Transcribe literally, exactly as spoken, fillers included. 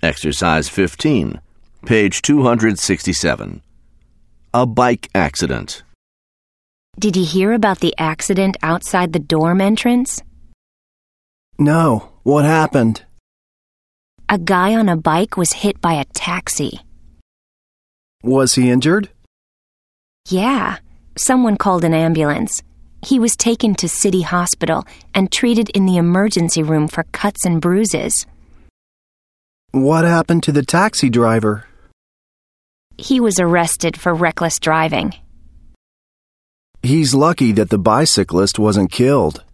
Exercise fifteen, page two hundred sixty-seven. A bike accident. Did you hear about the accident outside the dorm entrance? No. What happened? A guy on a bike was hit by a taxi. Was he injured? Yeah. Someone called an ambulance. He was taken to City Hospital and treated in the emergency room for cuts and bruises. What happened to the taxi driver? He was arrested for reckless driving. He's lucky that the bicyclist wasn't killed.